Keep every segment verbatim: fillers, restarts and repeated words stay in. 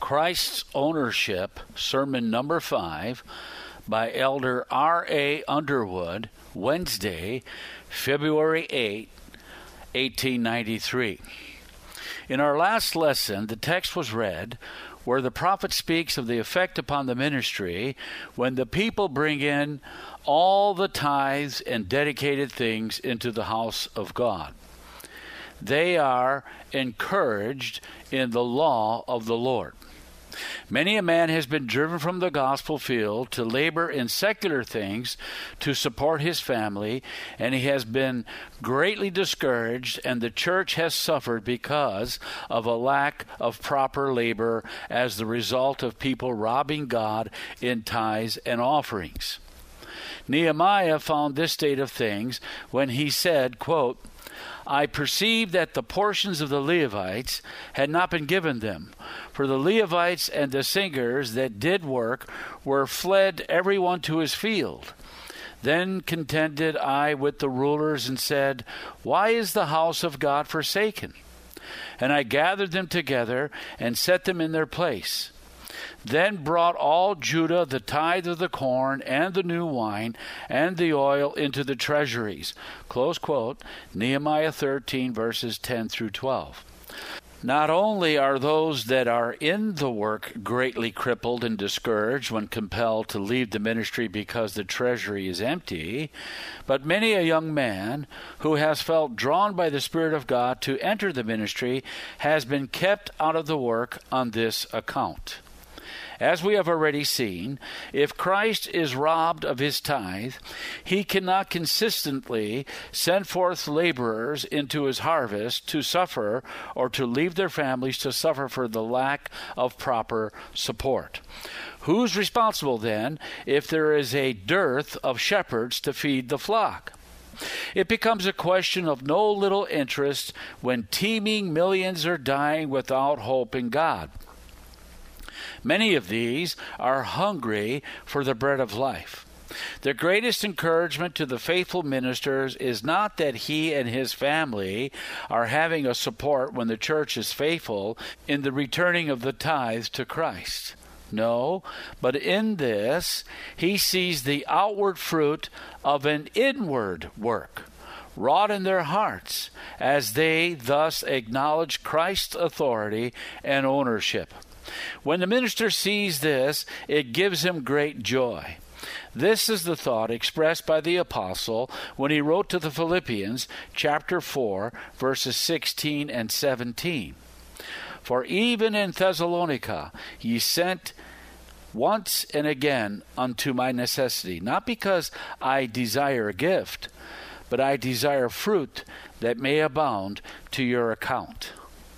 Christ's Ownership, Sermon Number five, by Elder R A Underwood, Wednesday, February eighth, eighteen ninety-three. In our last lesson, the text was read where the prophet speaks of the effect upon the ministry when the people bring in all the tithes and dedicated things into the house of God. They are encouraged in the law of the Lord. Many a man has been driven from the gospel field to labor in secular things to support his family, and he has been greatly discouraged, and the church has suffered because of a lack of proper labor as the result of people robbing God in tithes and offerings. Nehemiah found this state of things when he said, quote, I perceived that the portions of the Levites had not been given them, for the Levites and the singers that did work were fled every one to his field. Then contended I with the rulers and said, Why is the house of God forsaken? And I gathered them together and set them in their place. Then brought all Judah the tithe of the corn and the new wine and the oil into the treasuries. Close quote, Nehemiah thirteen, verses ten through twelve. Not only are those that are in the work greatly crippled and discouraged when compelled to leave the ministry because the treasury is empty, but many a young man who has felt drawn by the Spirit of God to enter the ministry has been kept out of the work on this account. As we have already seen, if Christ is robbed of his tithe, he cannot consistently send forth laborers into his harvest to suffer or to leave their families to suffer for the lack of proper support. Who's responsible then if there is a dearth of shepherds to feed the flock? It becomes a question of no little interest when teeming millions are dying without hope in God. Many of these are hungry for the bread of life. The greatest encouragement to the faithful ministers is not that he and his family are having a support when the church is faithful in the returning of the tithes to Christ. No, but in this he sees the outward fruit of an inward work wrought in their hearts as they thus acknowledge Christ's authority and ownership. When the minister sees this, it gives him great joy. This is the thought expressed by the apostle when he wrote to the Philippians, chapter four, verses sixteen and seventeen. For even in Thessalonica ye sent once and again unto my necessity, not because I desire a gift, but I desire fruit that may abound to your account.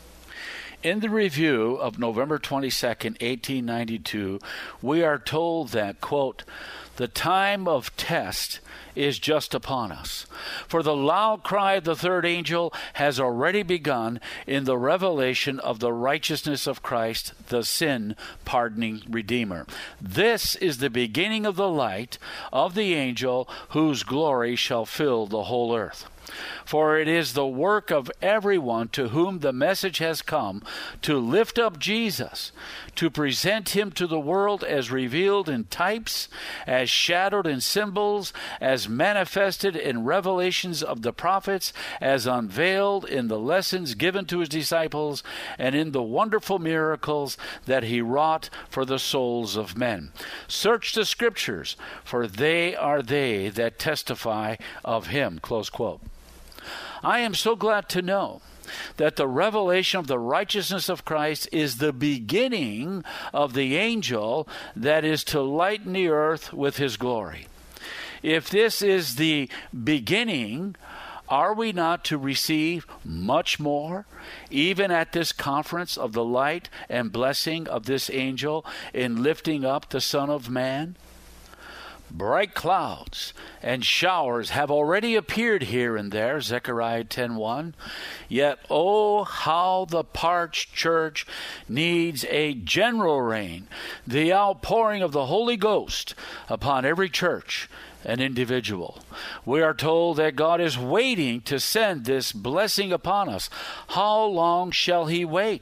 In the review of November twenty-second, eighteen ninety-two, we are told that, quote, the time of test is just upon us. For the loud cry of the third angel has already begun in the revelation of the righteousness of Christ, the sin-pardoning Redeemer. This is the beginning of the light of the angel whose glory shall fill the whole earth. For it is the work of everyone to whom the message has come to lift up Jesus, to present him to the world as revealed in types, as shadowed in symbols, as manifested in revelations of the prophets, as unveiled in the lessons given to his disciples, and in the wonderful miracles that he wrought for the souls of men. Search the Scriptures, for they are they that testify of him. Close quote. I am so glad to know that the revelation of the righteousness of Christ is the beginning of the angel that is to lighten the earth with his glory. If this is the beginning, are we not to receive much more, even at this conference of the light and blessing of this angel in lifting up the Son of Man? Bright clouds and showers have already appeared here and there, Zechariah ten one. Yet, oh, how the parched church needs a general rain, the outpouring of the Holy Ghost upon every church and individual. We are told that God is waiting to send this blessing upon us. How long shall he wait?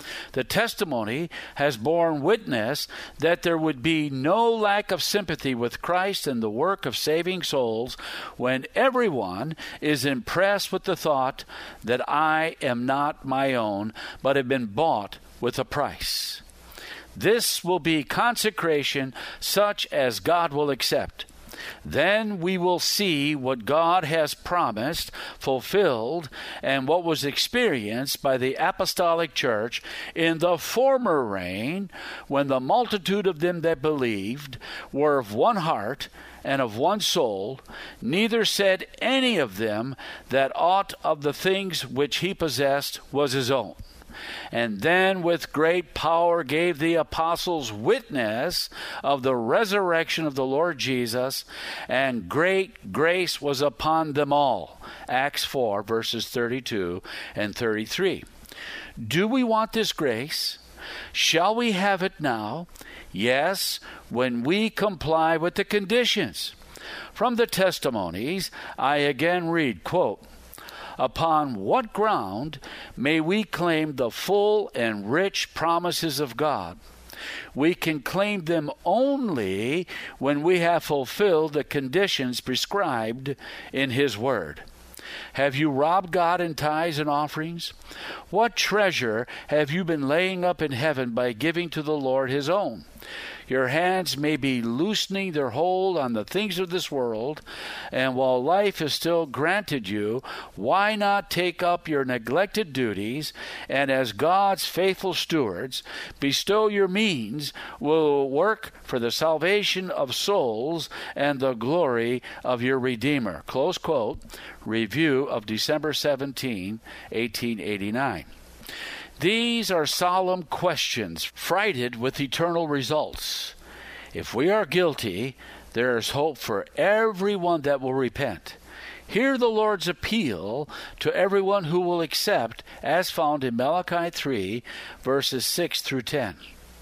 The testimony has borne witness that there would be no lack of sympathy with Christ and the work of saving souls when everyone is impressed with the thought that I am not my own, but have been bought with a price. This will be consecration such as God will accept. Then we will see what God has promised fulfilled and what was experienced by the apostolic church in the former reign, when the multitude of them that believed were of one heart and of one soul. Neither said any of them that aught of the things which he possessed was his own. And then with great power gave the apostles witness of the resurrection of the Lord Jesus, and great grace was upon them all. Acts four, verses thirty-two and thirty-three. Do we want this grace? Shall we have it now? Yes, when we comply with the conditions. From the testimonies, I again read, quote, upon what ground may we claim the full and rich promises of God? We can claim them only when we have fulfilled the conditions prescribed in His Word. Have you robbed God in tithes and offerings? What treasure have you been laying up in heaven by giving to the Lord His own? Your hands may be loosening their hold on the things of this world, and while life is still granted you, why not take up your neglected duties, and as God's faithful stewards, bestow your means will work for the salvation of souls and the glory of your Redeemer. Close quote. Review of December seventeenth, eighteen eighty-nine. These are solemn questions, freighted with eternal results. If we are guilty, there is hope for everyone that will repent. Hear the Lord's appeal to everyone who will accept, as found in Malachi three, verses six through ten.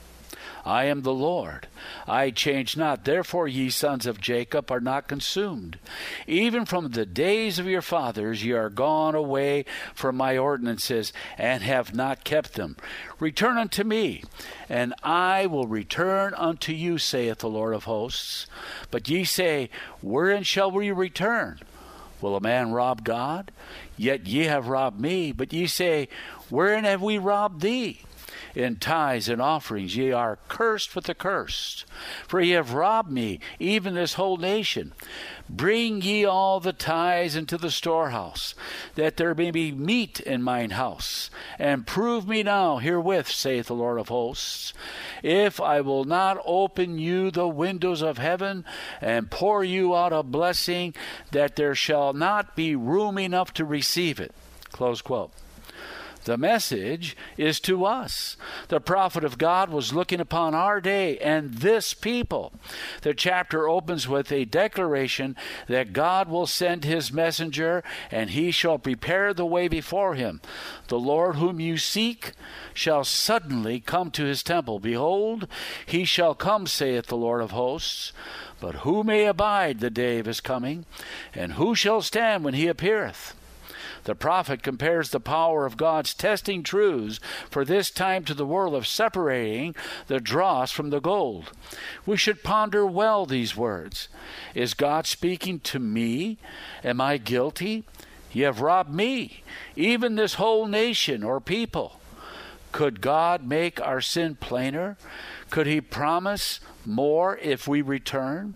I am the Lord. I change not. Therefore, ye sons of Jacob are not consumed. Even from the days of your fathers ye are gone away from my ordinances, and have not kept them. Return unto me, and I will return unto you, saith the Lord of hosts. But ye say, wherein shall we return? Will a man rob God? Yet ye have robbed me. But ye say, wherein have we robbed thee? In tithes and offerings ye are cursed with the cursed. For ye have robbed me, even this whole nation. Bring ye all the tithes into the storehouse, that there may be meat in mine house. And prove me now herewith, saith the Lord of hosts, if I will not open you the windows of heaven, and pour you out a blessing, that there shall not be room enough to receive it. Close quote. The message is to us. The prophet of God was looking upon our day and this people. The chapter opens with a declaration that God will send his messenger, and he shall prepare the way before him. The Lord whom you seek shall suddenly come to his temple. Behold, he shall come, saith the Lord of hosts. But who may abide the day of his coming? And who shall stand when he appeareth? The prophet compares the power of God's testing truths for this time to the world of separating the dross from the gold. We should ponder well these words. Is God speaking to me? Am I guilty? Ye have robbed me, even this whole nation or people. Could God make our sin plainer? Could he promise more if we return?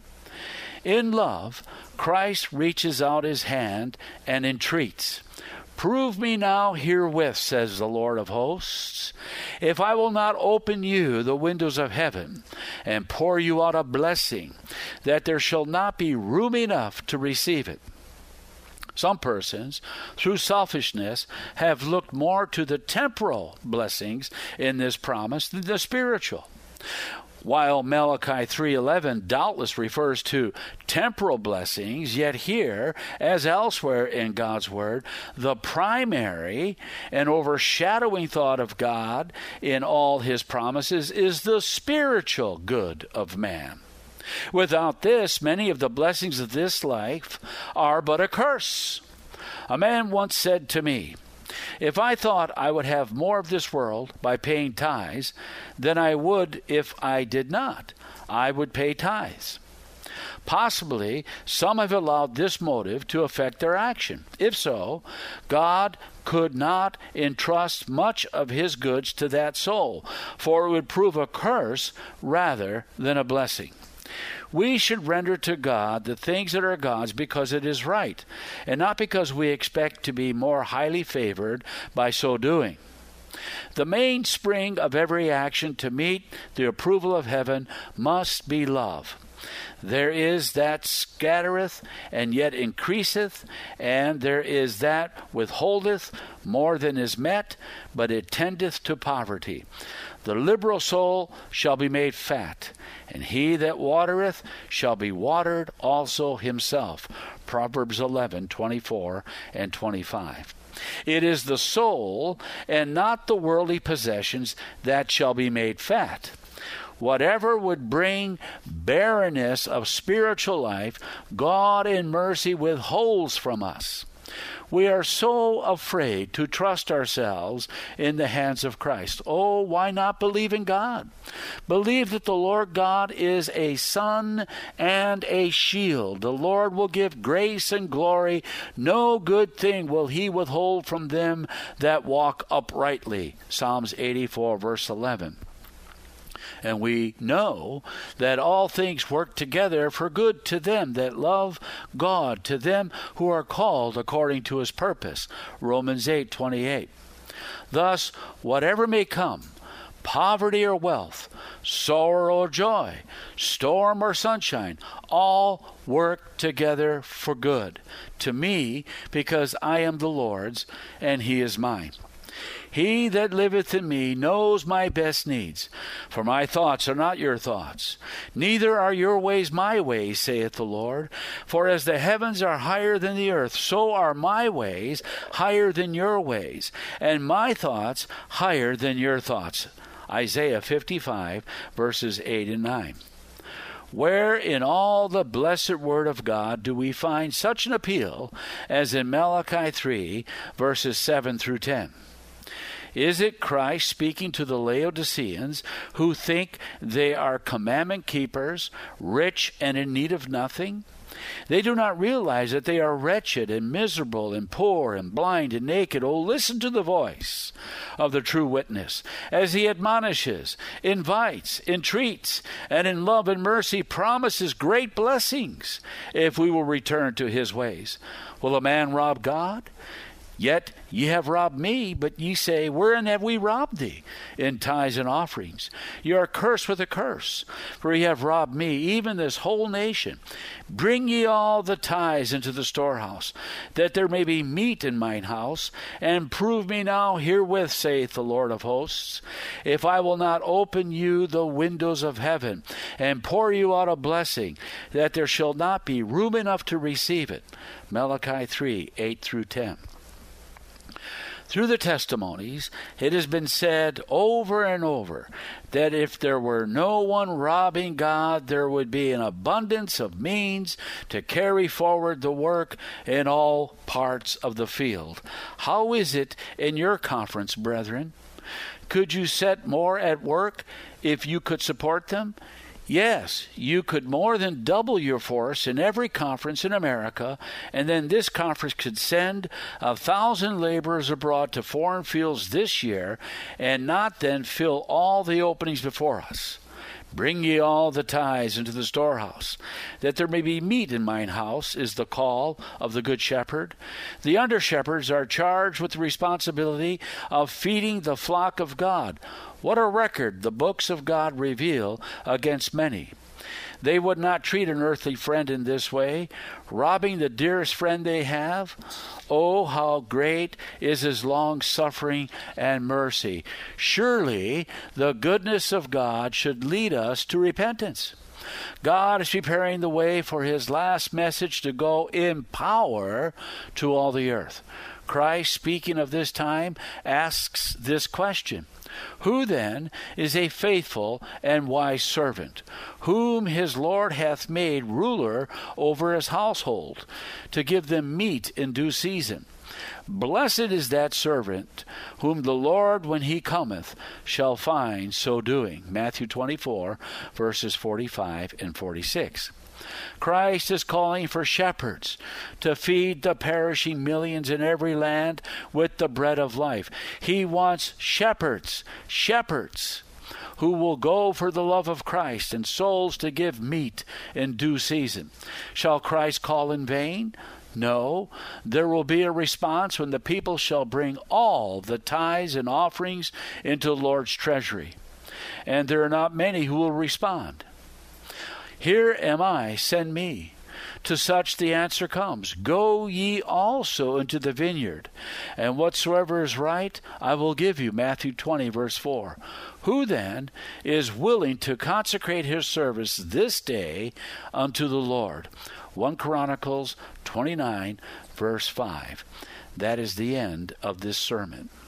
In love, Christ reaches out his hand and entreats. Prove me now herewith, says the Lord of hosts, if I will not open you the windows of heaven and pour you out a blessing, that there shall not be room enough to receive it. Some persons, through selfishness, have looked more to the temporal blessings in this promise than the spiritual. While Malachi three eleven doubtless refers to temporal blessings, yet here, as elsewhere in God's Word, the primary and overshadowing thought of God in all his promises is the spiritual good of man. Without this, many of the blessings of this life are but a curse. A man once said to me, If I thought I would have more of this world by paying tithes than I would if I did not, I would pay tithes. Possibly, some have allowed this motive to affect their action. If so, God could not entrust much of his goods to that soul, for it would prove a curse rather than a blessing. We should render to God the things that are God's because it is right, and not because we expect to be more highly favored by so doing. The mainspring of every action to meet the approval of heaven must be love. There is that scattereth and yet increaseth, and there is that withholdeth more than is met, but it tendeth to poverty. The liberal soul shall be made fat, and he that watereth shall be watered also himself. Proverbs eleven, twenty-four and twenty-five. It is the soul, and not the worldly possessions, that shall be made fat. Whatever would bring barrenness of spiritual life, God in mercy withholds from us. We are so afraid to trust ourselves in the hands of Christ. Oh, why not believe in God? Believe that the Lord God is a sun and a shield. The Lord will give grace and glory. No good thing will he withhold from them that walk uprightly. Psalms eighty-four, verse eleven. And we know that all things work together for good to them that love God, to them who are called according to his purpose. Romans eight, twenty-eight. Thus, whatever may come, poverty or wealth, sorrow or joy, storm or sunshine, all work together for good to me, because I am the Lord's, and he is mine. He that liveth in me knows my best needs. For my thoughts are not your thoughts, neither are your ways my ways, saith the Lord. For as the heavens are higher than the earth, so are my ways higher than your ways, and my thoughts higher than your thoughts. Isaiah fifty-five, verses eight and nine. Where in all the blessed word of God do we find such an appeal as in Malachi three, verses seven through ten? Is it Christ speaking to the Laodiceans who think they are commandment keepers, rich and in need of nothing? They do not realize that they are wretched and miserable and poor and blind and naked. Oh, listen to the voice of the true witness as he admonishes, invites, entreats, and in love and mercy promises great blessings if we will return to his ways. Will a man rob God? Yet ye have robbed me, but ye say, wherein have we robbed thee? In tithes and offerings. Ye are cursed with a curse, for ye have robbed me, even this whole nation. Bring ye all the tithes into the storehouse, that there may be meat in mine house, and prove me now herewith, saith the Lord of hosts, if I will not open you the windows of heaven, and pour you out a blessing, that there shall not be room enough to receive it. Malachi three, eight through ten. Through the testimonies, it has been said over and over that if there were no one robbing God, there would be an abundance of means to carry forward the work in all parts of the field. How is it in your conference, brethren? Could you set more at work if you could support them? Yes, you could more than double your force in every conference in America, and then this conference could send a thousand laborers abroad to foreign fields this year, and not then fill all the openings before us. Bring ye all the tithes into the storehouse, that there may be meat in mine house, is the call of the good shepherd. The under shepherds are charged with the responsibility of feeding the flock of God. What a record the books of God reveal against many. They would not treat an earthly friend in this way, robbing the dearest friend they have. Oh, how great is his long-suffering and mercy. Surely the goodness of God should lead us to repentance. God is preparing the way for his last message to go in power to all the earth. Christ, speaking of this time, asks this question: who then is a faithful and wise servant, whom his Lord hath made ruler over his household, to give them meat in due season? Blessed is that servant whom the Lord, when he cometh, shall find so doing. Matthew twenty-four, verses forty-five and forty-six. Christ is calling for shepherds to feed the perishing millions in every land with the bread of life. He wants shepherds, shepherds, who will go for the love of Christ and souls to give meat in due season. Shall Christ call in vain? No, there will be a response when the people shall bring all the tithes and offerings into the Lord's treasury. And there are not many who will respond. Here am I, send me. To such the answer comes, Go ye also into the vineyard, and whatsoever is right I will give you. Matthew twenty, verse four. Who then is willing to consecrate his service this day unto the Lord? First Chronicles twenty-nine, verse five. That is the end of this sermon.